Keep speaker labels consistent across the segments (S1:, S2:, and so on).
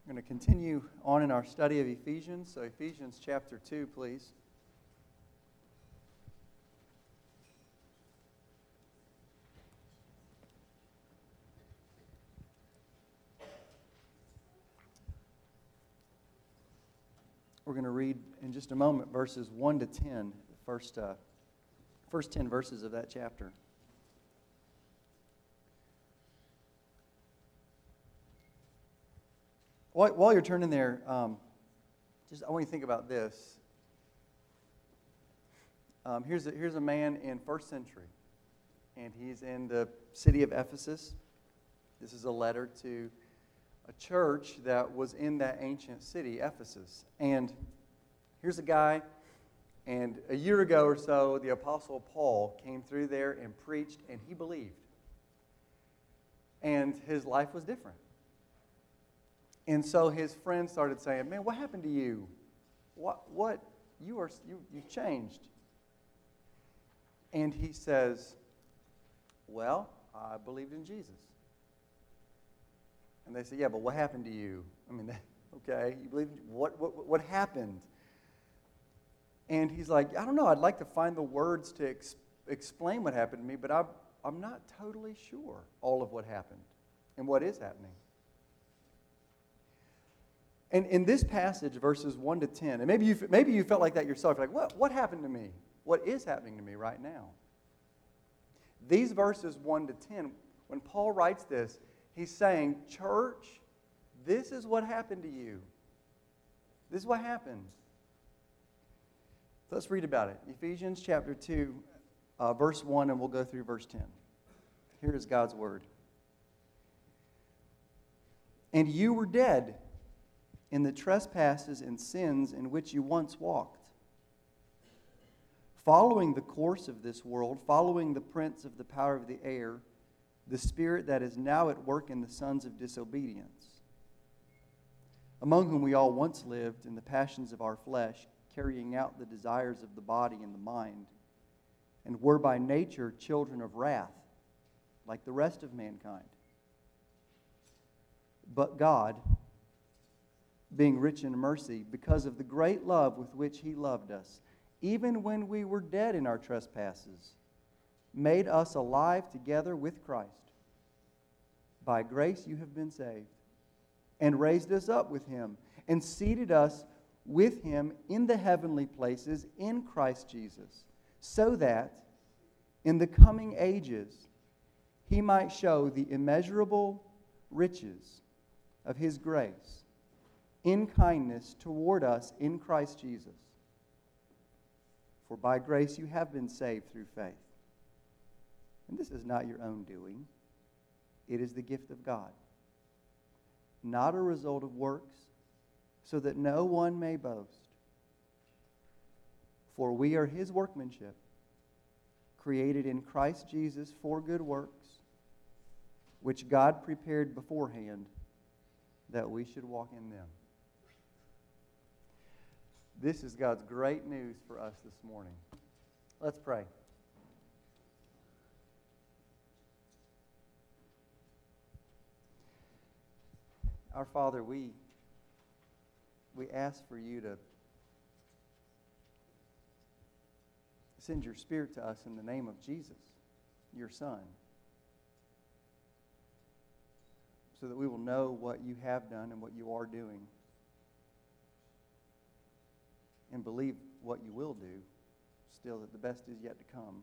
S1: We're going to continue on in our study of Ephesians. So Ephesians chapter 2, please. We're going to read in just a moment verses 1 to 10, the first 10 verses of that chapter. While you're turning there, I want you to think about this. Here's a man in first century, and he's in the city of Ephesus. This is a letter to a church that was in that ancient city, Ephesus. And here's a guy, and a year ago or so, the Apostle Paul came through there and preached, and he believed. And his life was different. And so his friends started saying, "Man, what happened to you? What you changed?" And he says, "Well, I believed in Jesus." And they say, "Yeah, but what happened to you? I mean, okay, you believe? What happened?" And he's like, "I don't know. I'd like to find the words to explain what happened to me, but I'm not totally sure all of what happened and what is happening." And in this passage, verses 1 to 10, and maybe you felt like that yourself. You're like, what happened to me? What is happening to me right now? These verses 1 to 10, when Paul writes this, he's saying, church, this is what happened to you. This is what happened. Let's read about it. Ephesians chapter 2, verse 1, and we'll go through verse 10. Here is God's word. "And you were dead in the trespasses and sins in which you once walked, following the course of this world, following the prince of the power of the air, the spirit that is now at work in the sons of disobedience, among whom we all once lived in the passions of our flesh, carrying out the desires of the body and the mind, and were by nature children of wrath, like the rest of mankind. But God, being rich in mercy, because of the great love with which He loved us, even when we were dead in our trespasses, made us alive together with Christ. By grace you have been saved, and raised us up with Him, and seated us with Him in the heavenly places in Christ Jesus, so that in the coming ages He might show the immeasurable riches of His grace in kindness toward us in Christ Jesus. For by grace you have been saved through faith. And this is not your own doing. It is the gift of God, not a result of works, so that no one may boast. For we are His workmanship, created in Christ Jesus for good works, which God prepared beforehand that we should walk in them." This is God's great news for us this morning. Let's pray. Our Father, we ask for you to send your Spirit to us in the name of Jesus, your Son, so that we will know what you have done and what you are doing, and believe what you will do, still that the best is yet to come,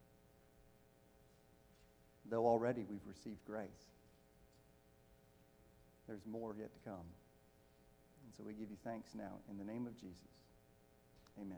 S1: though already we've received grace. There's more yet to come. And so we give you thanks now in the name of Jesus. Amen.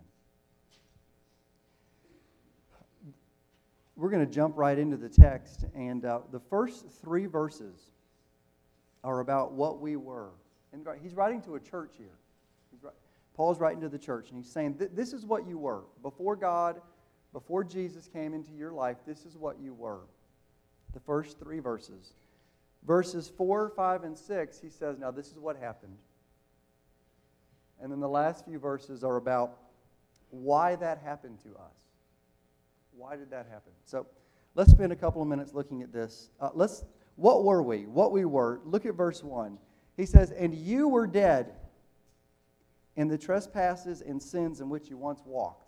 S1: We're going to jump right into the text, and the first 3 verses are about what we were. And he's writing to a church here. Paul's writing to the church, and he's saying, this is what you were. Before God, before Jesus came into your life, this is what you were. The first 3 verses. Verses 4, 5, and 6, he says, now this is what happened. And then the last few verses are about why that happened to us. Why did that happen? So let's spend a couple of minutes looking at this. What were we? What we were. Look at verse 1. He says, and you were dead in the trespasses and sins in which you once walked.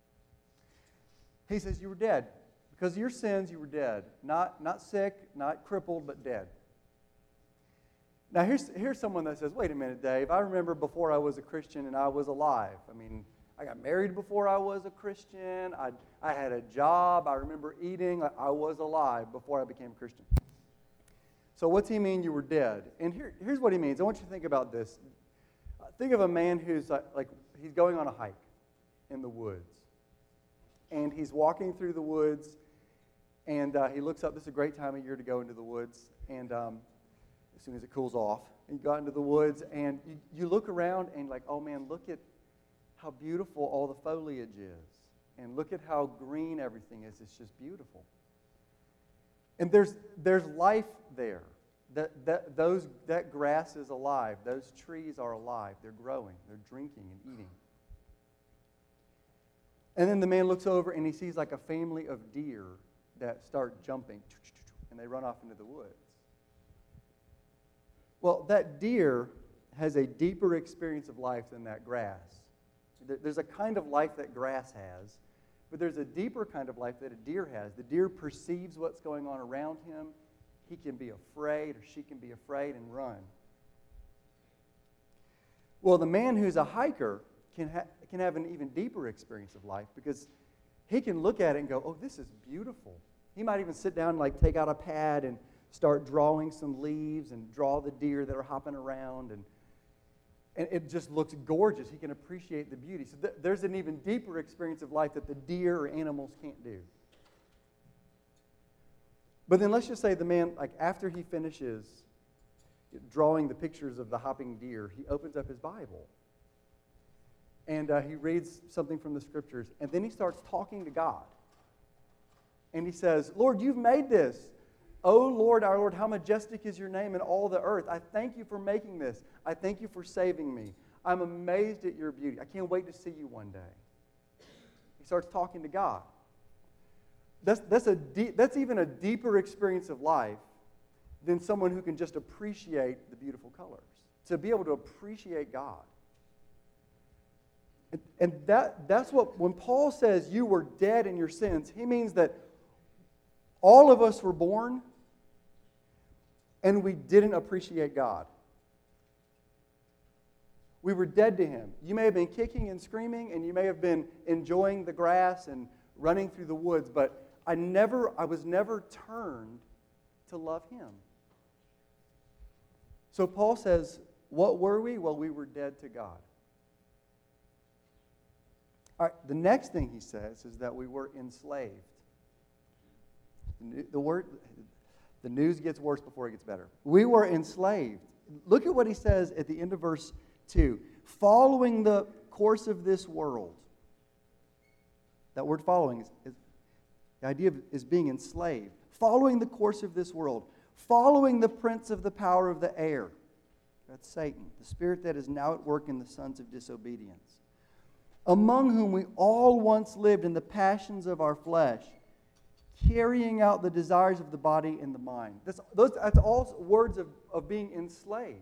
S1: He says you were dead. Because of your sins, you were dead. Not sick, not crippled, but dead. Now, here's someone that says, wait a minute, Dave, I remember before I was a Christian and I was alive. I mean, I got married before I was a Christian. I had a job. I remember eating. I was alive before I became a Christian. So what's he mean you were dead? And here's what he means. I want you to think about this. Think of a man who's like he's going on a hike in the woods. And he's walking through the woods, and he looks up. This is a great time of year to go into the woods. And as soon as it cools off, and you go out into the woods, and you look around, and like, oh man, look at how beautiful all the foliage is. And look at how green everything is. It's just beautiful. And there's life there. That grass is alive. Those trees are alive. They're growing. They're drinking and eating. And then the man looks over and he sees like a family of deer that start jumping, and they run off into the woods. Well, that deer has a deeper experience of life than that grass. There's a kind of life that grass has, but there's a deeper kind of life that a deer has. The deer perceives what's going on around him. He can be afraid, or she can be afraid and run. Well, the man who's a hiker can have an even deeper experience of life, because he can look at it and go, oh, this is beautiful. He might even sit down and like take out a pad and start drawing some leaves and draw the deer that are hopping around, and it just looks gorgeous. He can appreciate the beauty. So there's an even deeper experience of life that the deer or animals can't do. But then let's just say the man, like after he finishes drawing the pictures of the hopping deer, he opens up his Bible. And he reads something from the Scriptures. And then he starts talking to God. And he says, Lord, you've made this. Oh, Lord, our Lord, how majestic is your name in all the earth. I thank you for making this. I thank you for saving me. I'm amazed at your beauty. I can't wait to see you one day. He starts talking to God. That's even a deeper experience of life than someone who can just appreciate the beautiful colors. To be able to appreciate God. And that's what, when Paul says you were dead in your sins, he means that all of us were born and we didn't appreciate God. We were dead to Him. You may have been kicking and screaming, and you may have been enjoying the grass and running through the woods, but I was never turned to love Him. So Paul says, what were we? Well, we were dead to God. All right, the next thing he says is that we were enslaved. The news gets worse before it gets better. We were enslaved. Look at what he says at the end of verse 2. Following the course of this world. That word following is the idea is being enslaved. Following the course of this world. Following the prince of the power of the air. That's Satan, the spirit that is now at work in the sons of disobedience. Among whom we all once lived in the passions of our flesh, carrying out the desires of the body and the mind. That's all words of being enslaved.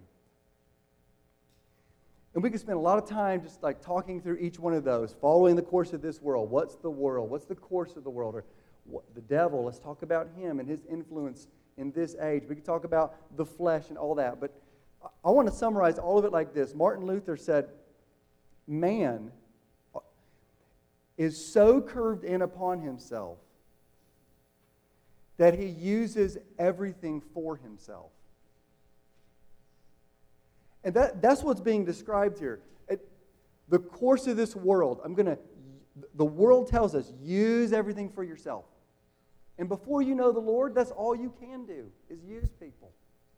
S1: And we could spend a lot of time just like talking through each one of those, following the course of this world. What's the world? What's the course of the world? Or the devil, let's talk about him and his influence in this age. We could talk about the flesh and all that. But I want to summarize all of it like this. Martin Luther said, man is so curved in upon himself that he uses everything for himself. And that's what's being described here. The course of this world, the world tells us, use everything for yourself. And before you know the Lord, that's all you can do, is use people.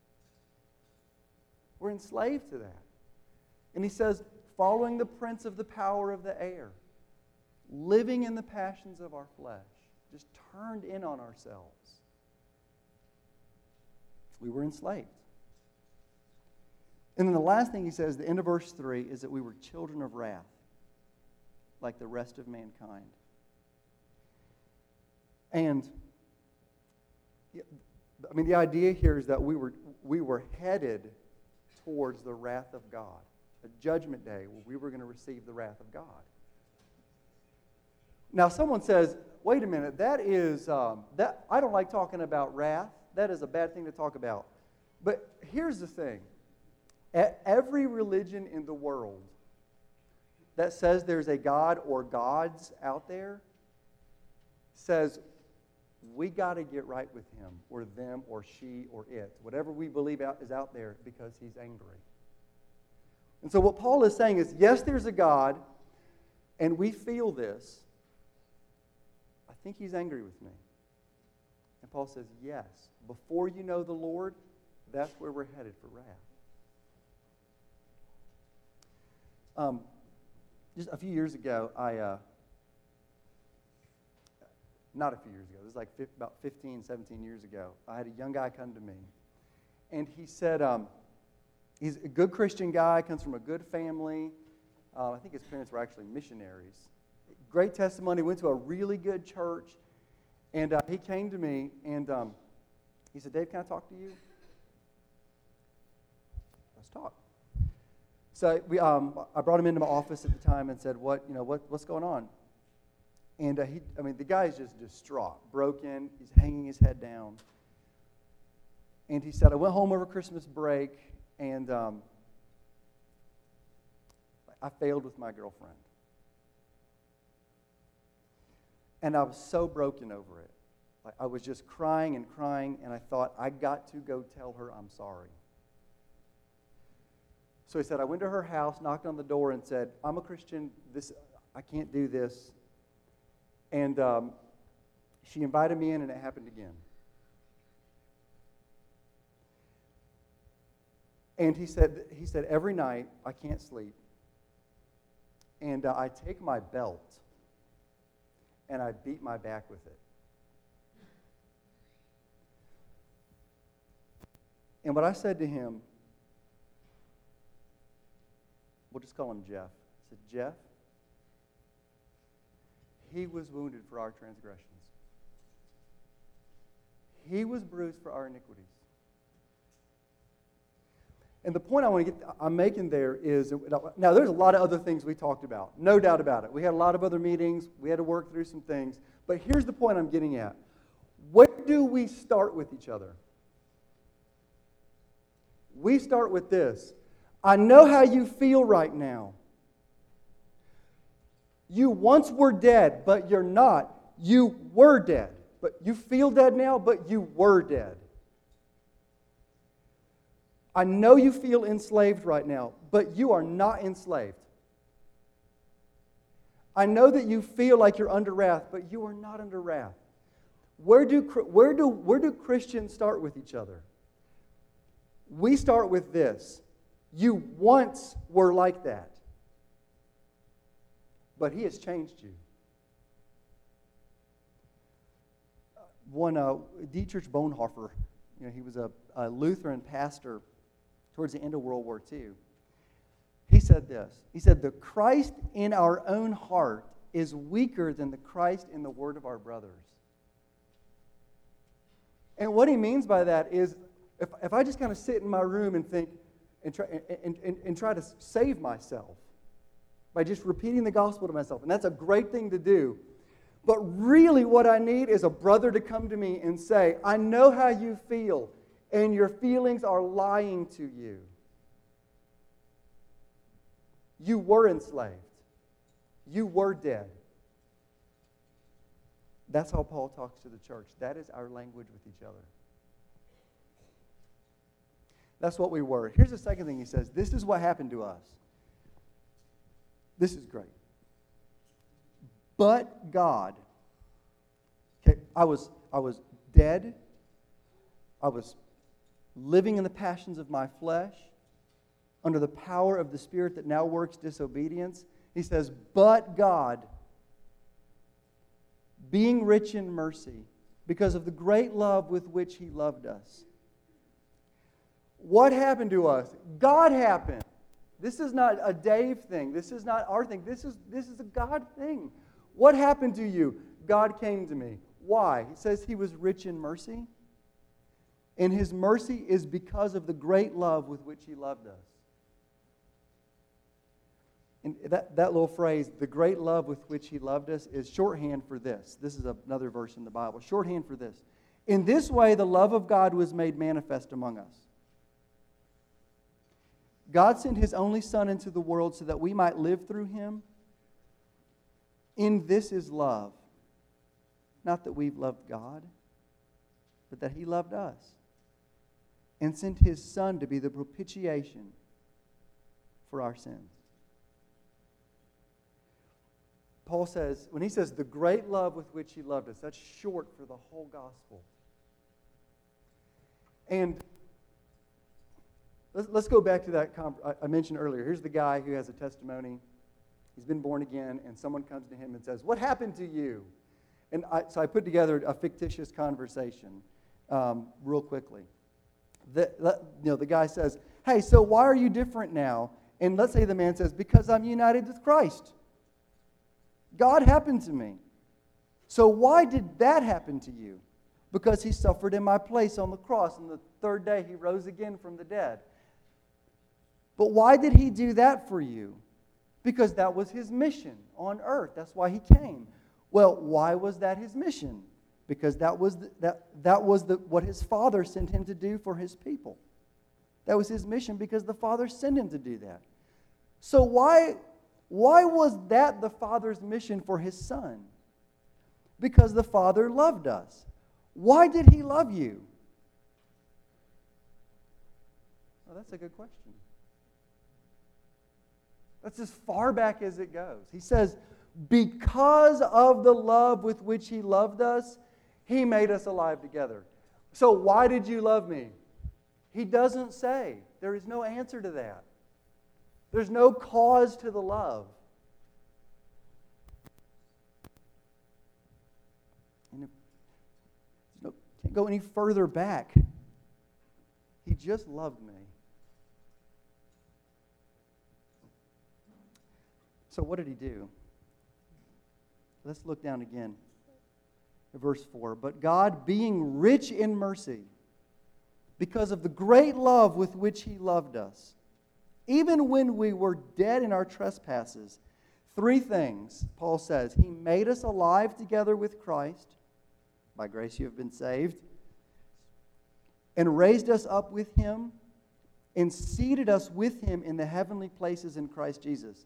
S1: We're enslaved to that. And he says, following the prince of the power of the air, living in the passions of our flesh, just turned in on ourselves. We were enslaved. And then the last thing he says, the end of verse 3, is that we were children of wrath, like the rest of mankind. And the idea here is that we were headed towards the wrath of God, a judgment day where we were going to receive the wrath of God. Now, someone says, wait a minute, that is, I don't like talking about wrath. That is a bad thing to talk about. But here's the thing. Every religion in the world that says there's a God or gods out there says we got to get right with him or them or she or it, whatever we believe is out there, because he's angry. And so what Paul is saying is, yes, there's a God, and we feel this. I think he's angry with me. And Paul says, yes, before you know the Lord, that's where we're headed for wrath. Just a few years ago, not a few years ago, this was like about 15, 17 years ago, I had a young guy come to me. And he said, he's a good Christian guy, comes from a good family. I think his parents were actually missionaries. Great testimony, went to a really good church. And he came to me and he said, Dave, can I talk to you? Let's talk. So I brought him into my office at the time and said, what's going on? And the guy is just distraught, broken. He's hanging his head down. And he said, I went home over Christmas break, and I failed with my girlfriend. And I was so broken over it. Like, I was just crying, and I thought, I got to go tell her I'm sorry. So he said, I went to her house, knocked on the door, and said, I'm a Christian. I can't do this. And she invited me in, and it happened again. And he said, every night I can't sleep. And I take my belt, and I beat my back with it. And what I said to him, we'll just call him Jeff. I said, Jeff, he was wounded for our transgressions. He was bruised for our iniquities. And the point I'm making there is, now there's a lot of other things we talked about, no doubt about it. We had a lot of other meetings. We had to work through some things. But here's the point I'm getting at. Where do we start with each other? We start with this. I know how you feel right now. You once were dead, but you're not. You were dead. But you feel dead now, but you were dead. I know you feel enslaved right now, but you are not enslaved. I know that you feel like you're under wrath, but you are not under wrath. Where do Christians start with each other? We start with this. You once were like that, but he has changed you. Dietrich Bonhoeffer, he was a Lutheran pastor towards the end of World War II. He said this. He said, the Christ in our own heart is weaker than the Christ in the word of our brothers. And what he means by that is, if I just kind of sit in my room and think, and try to save myself by just repeating the gospel to myself, and that's a great thing to do, but really what I need is a brother to come to me and say, I know how you feel, and your feelings are lying to you. You were enslaved. You were dead. That's how Paul talks to the church. That is our language with each other. That's what we were. Here's the second thing he says. This is what happened to us. This is great. But God. Okay, I was dead. I was living in the passions of my flesh, under the power of the Spirit that now works disobedience. He says, but God, being rich in mercy, because of the great love with which he loved us. What happened to us? God happened. This is not a Dave thing. This is not our thing. This is a God thing. What happened to you? God came to me. Why? He says he was rich in mercy. And His mercy is because of the great love with which He loved us. And that little phrase, the great love with which He loved us, is shorthand for this. This is another verse in the Bible. Shorthand for this. In this way, the love of God was made manifest among us. God sent His only Son into the world so that we might live through Him. In this is love. Not that we've loved God, but that He loved us and sent His Son to be the propitiation for our sins. Paul says, when he says the great love with which He loved us, that's short for the whole gospel. And let's go back to that I mentioned earlier. Here's the guy who has a testimony. He's been born again, and someone comes to him and says, "What happened to you?" And so I put together a fictitious conversation real quickly. The guy says, "Hey, so why are you different now?" And let's say the man says, "Because I'm united with Christ. God happened to me." So why did that happen to you? Because He suffered in my place on the cross, and the third day He rose again from the dead. But why did He do that for you? Because that was His mission on earth. That's why He came. Well, why was that His mission? Because that was what His Father sent Him to do for His people. That was His mission because the Father sent Him to do that. So why was that the Father's mission for His Son? Because the Father loved us. Why did He love you? Well, that's a good question. That's as far back as it goes. He says, because of the love with which He loved us, He made us alive together. So why did you love me? He doesn't say. There is no answer to that. There's no cause to the love. And can't go any further back. He just loved me. So what did He do? Let's look down again at verse 4. But God, being rich in mercy, because of the great love with which He loved us, even when we were dead in our trespasses, three things, Paul says. He made us alive together with Christ. By grace you have been saved. And raised us up with Him and seated us with Him in the heavenly places in Christ Jesus.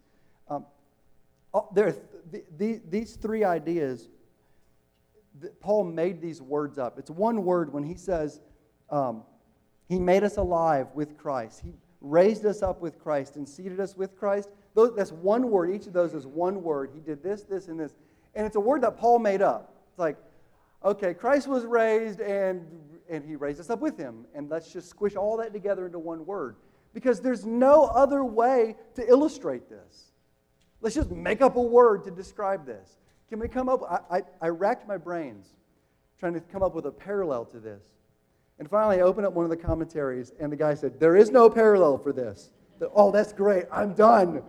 S1: These three ideas, Paul made these words up. It's one word when he says, He made us alive with Christ. He raised us up with Christ and seated us with Christ. That's one word. Each of those is one word. He did this, this, and this. And it's a word that Paul made up. It's like, okay, Christ was raised and He raised us up with Him. And let's just squish all that together into one word. Because there's no other way to illustrate this. Let's just make up a word to describe this. Can we come up? I racked my brains trying to come up with a parallel to this. And finally, I opened up one of the commentaries, and the guy said, "There is no parallel for this." Oh, that's great. I'm done.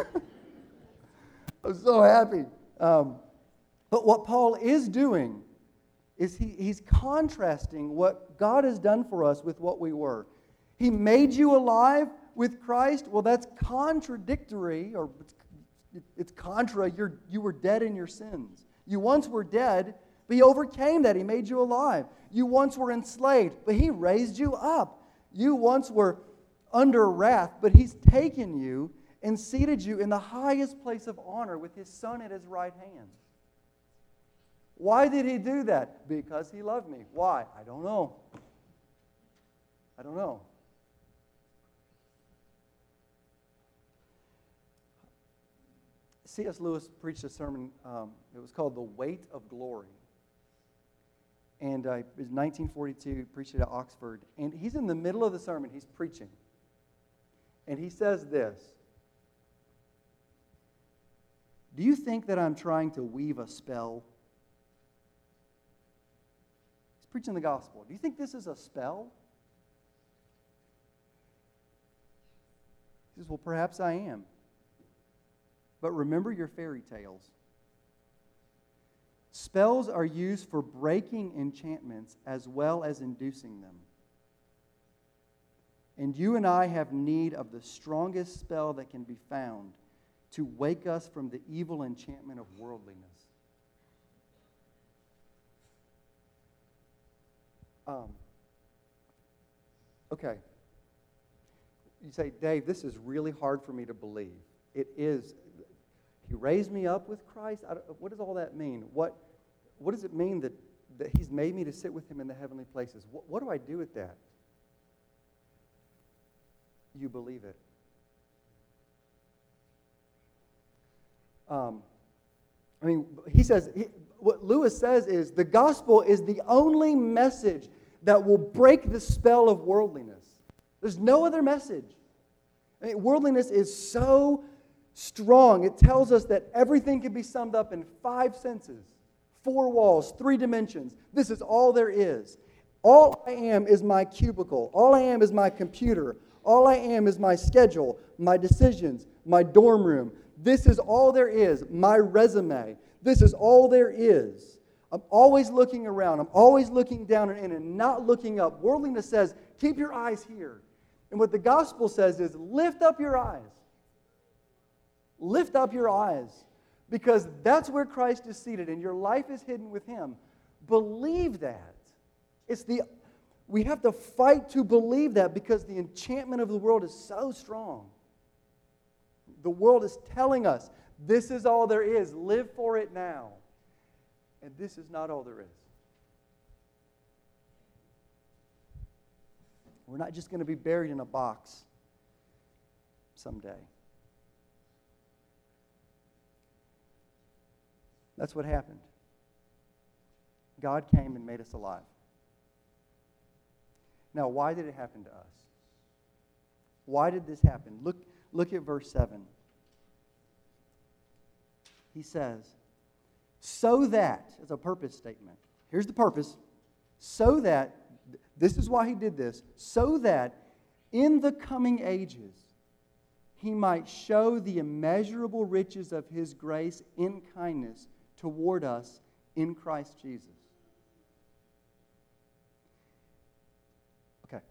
S1: I'm so happy. But what Paul is doing is he's contrasting what God has done for us with what we were. He made you alive with Christ. Well, that's contradictory, or it's contra. You were dead in your sins. You once were dead, but He overcame that. He made you alive. You once were enslaved, but He raised you up. You once were under wrath, but He's taken you and seated you in the highest place of honor with His Son at His right hand. Why did He do that? Because He loved me. Why? I don't know. I don't know. C.S. Lewis preached a sermon. It was called "The Weight of Glory." And it was 1942. He preached it at Oxford. And he's in the middle of the sermon. He's preaching. And he says this: "Do you think that I'm trying to weave a spell?" He's preaching the gospel. "Do you think this is a spell?" He says, "Well, perhaps I am. But remember your fairy tales. Spells are used for breaking enchantments as well as inducing them. And you and I have need of the strongest spell that can be found to wake us from the evil enchantment of worldliness. Okay. You say, Dave, this is really hard for me to believe. It is. He raised me up with Christ? What does all that mean? What does it mean that He's made me to sit with Him in the heavenly places? What do I do with that? You believe it. He says, what Lewis says is, the gospel is the only message that will break the spell of worldliness. There's no other message. Worldliness is so strong. It tells us that everything can be summed up in 5 senses, 4 walls, 3 dimensions. This is all there is. All I am is my cubicle. All I am is my computer. All I am is my schedule, my decisions, my dorm room. This is all there is. My resume. This is all there is. I'm always looking around. I'm always looking down and in and not looking up. Worldliness says, keep your eyes here. And what the gospel says is, lift up your eyes. Lift up your eyes. Because that's where Christ is seated and your life is hidden with Him. Believe that. We have to fight to believe that because the enchantment of the world is so strong. The world is telling us, this is all there is. Live for it now. And this is not all there is. We're not just going to be buried in a box someday. That's what happened. God came and made us alive. Now, why did it happen to us? Why did this happen? Look at verse 7. He says, so that, as a purpose statement. Here's the purpose. So that, this is why He did this, so that in the coming ages He might show the immeasurable riches of His grace in kindness toward us in Christ Jesus. Okay.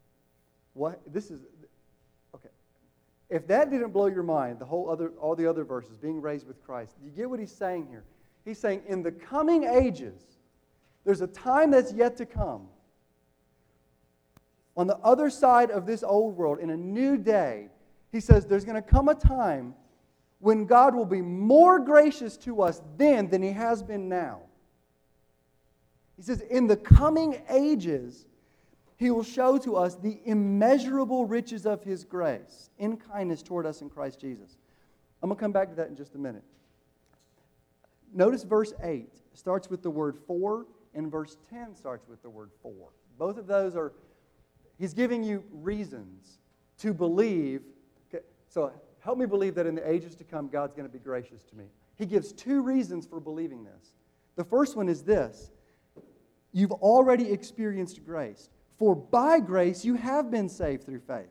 S1: Okay. If that didn't blow your mind, all the other verses, being raised with Christ, do you get what He's saying here? He's saying, in the coming ages, there's a time that's yet to come. On the other side of this old world, in a new day, He says there's going to come a time when God will be more gracious to us then than He has been now. He says, in the coming ages, He will show to us the immeasurable riches of His grace in kindness toward us in Christ Jesus. I'm going to come back to that in just a minute. Notice verse 8 starts with the word for, and verse 10 starts with the word for. Both of those are, He's giving you reasons to believe. Okay, so help me believe that in the ages to come, God's going to be gracious to me. He gives 2 reasons for believing this. The first one is this. You've already experienced grace. For by grace you have been saved through faith.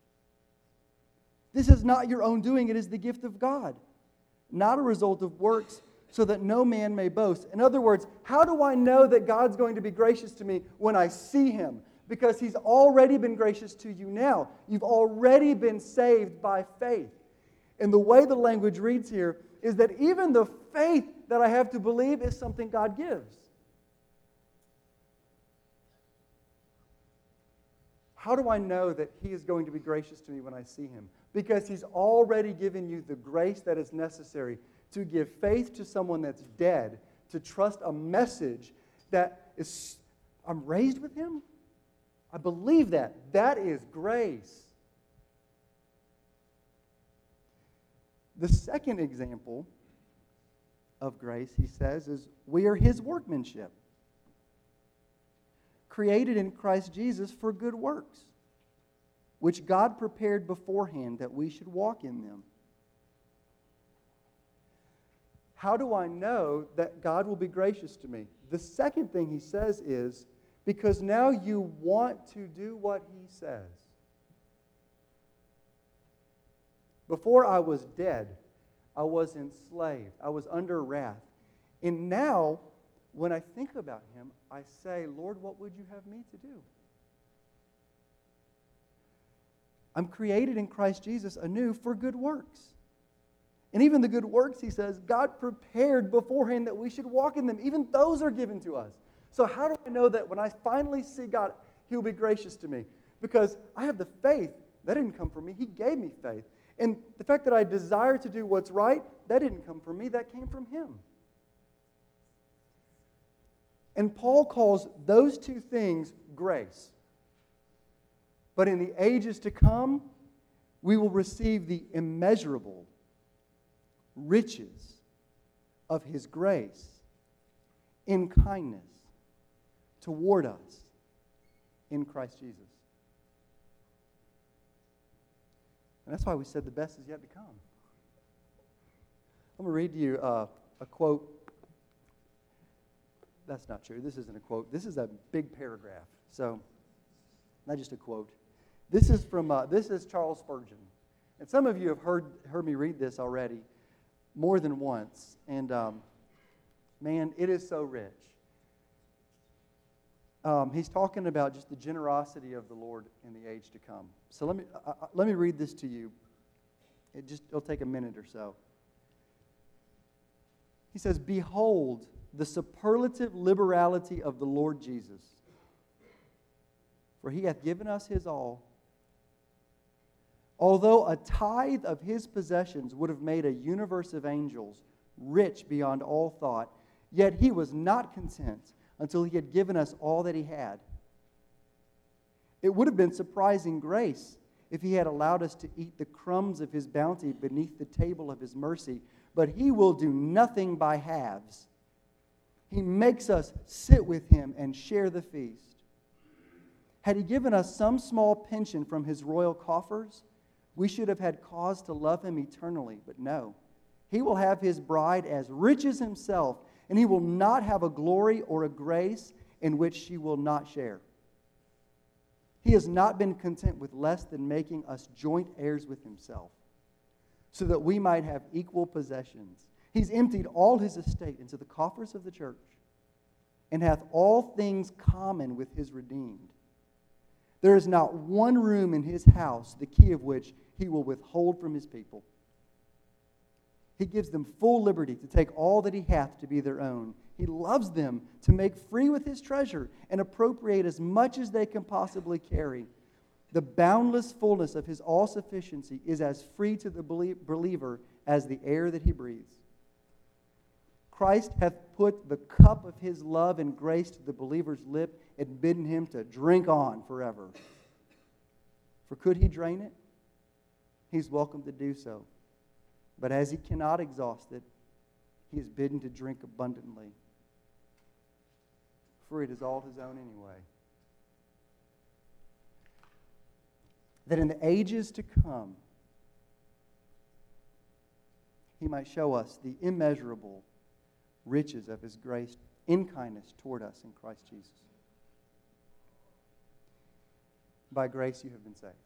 S1: This is not your own doing. It is the gift of God, not a result of works, so that no man may boast. In other words, how do I know that God's going to be gracious to me when I see Him? Because He's already been gracious to you now. You've already been saved by faith. And the way the language reads here is that even the faith that I have to believe is something God gives. How do I know that He is going to be gracious to me when I see Him? Because He's already given you the grace that is necessary to give faith to someone that's dead, to trust a message that is, I'm raised with Him? I believe that. That is grace. The second example of grace, he says, is we are His workmanship, created in Christ Jesus for good works, which God prepared beforehand that we should walk in them. How do I know that God will be gracious to me? The second thing he says is, because now you want to do what He says. Before I was dead, I was enslaved. I was under wrath. And now, when I think about Him, I say, Lord, what would you have me to do? I'm created in Christ Jesus anew for good works. And even the good works, he says, God prepared beforehand that we should walk in them. Even those are given to us. So how do I know that when I finally see God, He'll be gracious to me? Because I have the faith. That didn't come from me. He gave me faith. And the fact that I desire to do what's right, that didn't come from me. That came from Him. And Paul calls those two things grace. But in the ages to come, we will receive the immeasurable riches of His grace in kindness toward us in Christ Jesus. And that's why we said the best is yet to come. I'm going to read to you a quote. That's not true. This isn't a quote. This is a big paragraph. So, not just a quote. This is Charles Spurgeon. And some of you have heard me read this already more than once. And, man, it is so rich. He's talking about just the generosity of the Lord in the age to come. So let me read this to you. It'll take a minute or so. He says, "Behold the superlative liberality of the Lord Jesus, for He hath given us His all. Although a tithe of His possessions would have made a universe of angels rich beyond all thought, yet He was not content until He had given us all that He had. It would have been surprising grace if He had allowed us to eat the crumbs of His bounty beneath the table of His mercy, but He will do nothing by halves. He makes us sit with Him and share the feast. Had He given us some small pension from His royal coffers, we should have had cause to love Him eternally, but no. He will have His bride as rich as Himself, and He will not have a glory or a grace in which she will not share. He has not been content with less than making us joint heirs with Himself, so that we might have equal possessions. He's emptied all His estate into the coffers of the church, and hath all things common with His redeemed. There is not one room in His house, the key of which He will withhold from His people. He gives them full liberty to take all that He hath to be their own. He loves them to make free with His treasure and appropriate as much as they can possibly carry. The boundless fullness of His all-sufficiency is as free to the believer as the air that he breathes. Christ hath put the cup of His love and grace to the believer's lip and bidden him to drink on forever. For could he drain it? He's welcome to do so. But as he cannot exhaust it, he is bidden to drink abundantly. For it is all his own anyway. That in the ages to come, He might show us the immeasurable riches of His grace in kindness toward us in Christ Jesus. By grace you have been saved.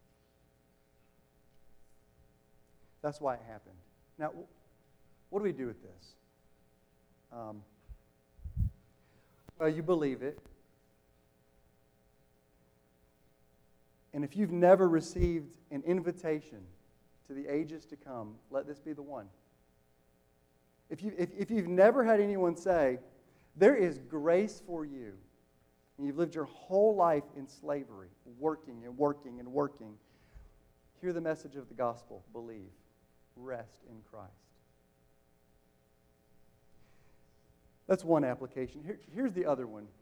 S1: That's why it happened. Now, what do we do with this? Well, you believe it. And if you've never received an invitation to the ages to come, let this be the one. If you've never had anyone say, there is grace for you, and you've lived your whole life in slavery, working and working and working, hear the message of the gospel. Believe. Rest in Christ. That's one application. Here's the other one.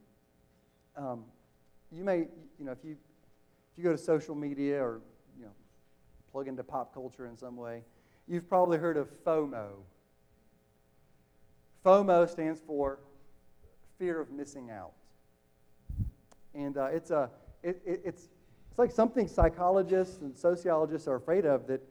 S1: You may, if you go to social media or, plug into pop culture in some way, you've probably heard of FOMO. FOMO stands for fear of missing out. And it's like something psychologists and sociologists are afraid of, that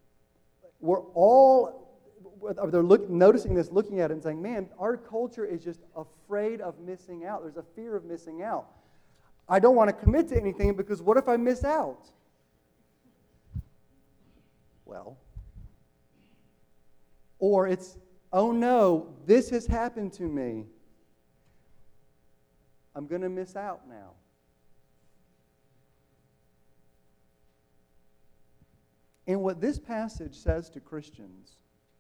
S1: they're noticing this, looking at it and saying, man, our culture is just afraid of missing out. There's a fear of missing out. I don't want to commit to anything because what if I miss out? Well, or it's, oh no, this has happened to me. I'm going to miss out now. And what this passage says to Christians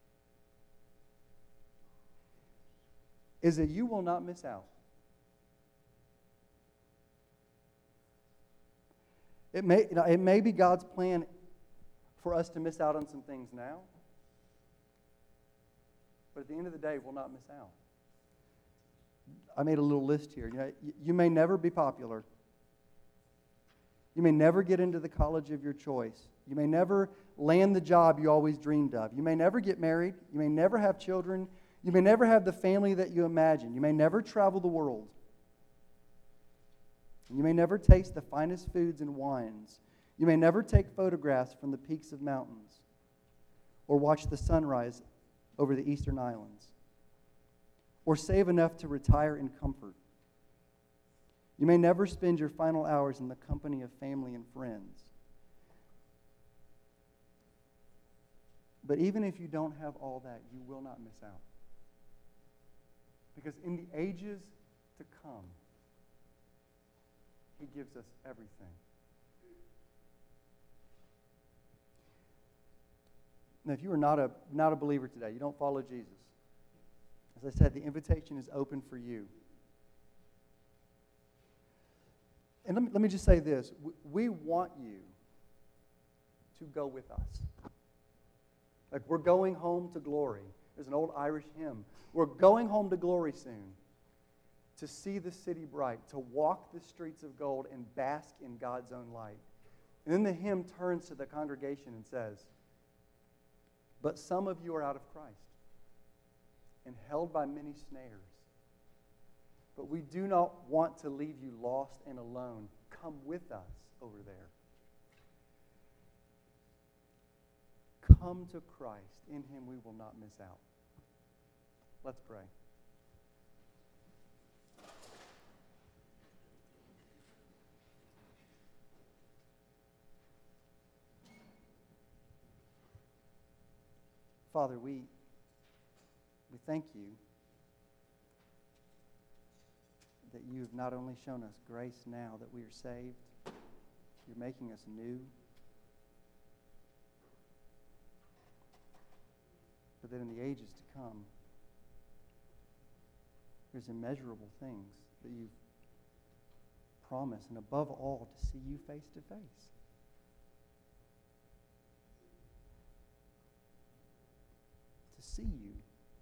S1: is that you will not miss out. It may be God's plan for us to miss out on some things now, but at the end of the day, we'll not miss out. I made a little list here. You may never be popular. You may never get into the college of your choice. You may never land the job you always dreamed of. You may never get married. You may never have children. You may never have the family that you imagine. You may never travel the world. You may never taste the finest foods and wines. You may never take photographs from the peaks of mountains or watch the sunrise over the Eastern Islands or save enough to retire in comfort. You may never spend your final hours in the company of family and friends. But even if you don't have all that, you will not miss out. Because in the ages to come, He gives us everything. Now, if you are not a believer today, you don't follow Jesus, as I said, the invitation is open for you. And let me just say this. We want you to go with us. Like, we're going home to glory. There's an old Irish hymn. We're going home to glory soon. To see the city bright, to walk the streets of gold and bask in God's own light. And then the hymn turns to the congregation and says, but some of you are out of Christ and held by many snares. But we do not want to leave you lost and alone. Come with us over there. Come to Christ. In Him we will not miss out. Let's pray. Father, we thank you that you have not only shown us grace now that we are saved, you're making us new, but that in the ages to come, there's immeasurable things that you've promised, and above all, to see you face to face. To see you.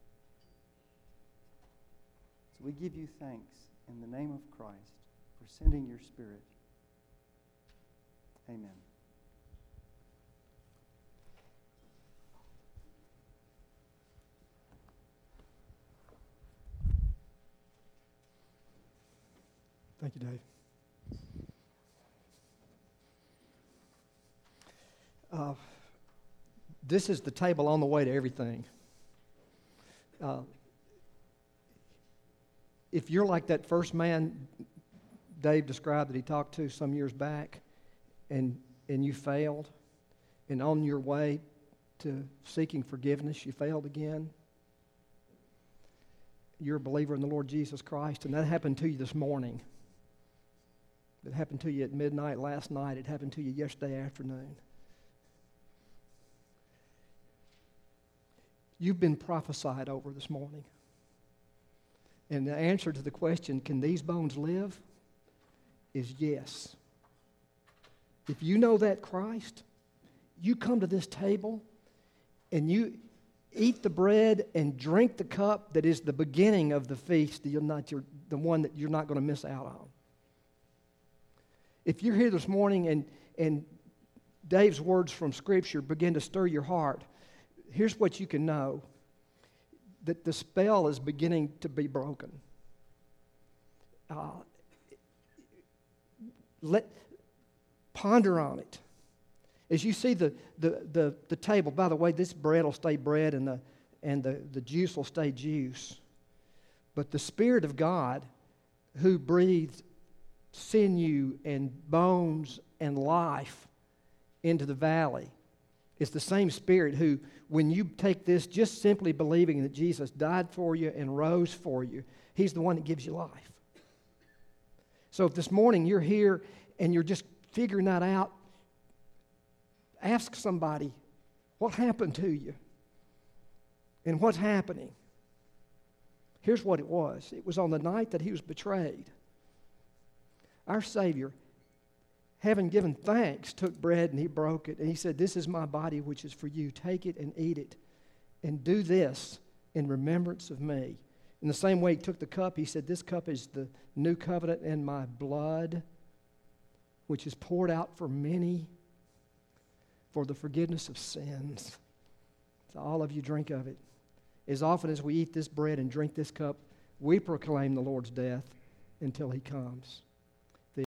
S1: So we give you thanks in the name of Christ for sending your Spirit. Amen.
S2: Thank you, Dave. This is the table on the way to everything. If you're like that first man Dave described that he talked to some years back, and you failed, and on your way to seeking forgiveness, you failed again, you're a believer in the Lord Jesus Christ, and that happened to you this morning. It happened to you at midnight last night. It happened to you yesterday afternoon. You've been prophesied over this morning. And the answer to the question, can these bones live, is yes. If you know that Christ, you come to this table and you eat the bread and drink the cup that is the beginning of the feast, the one that you're not going to miss out on. If you're here this morning and Dave's words from Scripture begin to stir your heart, here's what you can know, that the spell is beginning to be broken. Ponder on it. As you see the table, by the way, this bread will stay bread and the juice will stay juice. But the Spirit of God, who breathed sinew and bones and life into the valley, is the same Spirit who, when you take this just simply believing that Jesus died for you and rose for you, He's the one that gives you life. So if this morning you're here and you're just figuring that out, Ask somebody, what happened to you? And what's happening? Here's what it was. It was on the night that he was betrayed. Our Savior, having given thanks, took bread and he broke it. And he said, this is my body which is for you. Take it and eat it. And do this in remembrance of me. In the same way he took the cup, he said, this cup is the new covenant in my blood, which is poured out for many for the forgiveness of sins. So all of you drink of it. As often as we eat this bread and drink this cup, we proclaim the Lord's death until he comes.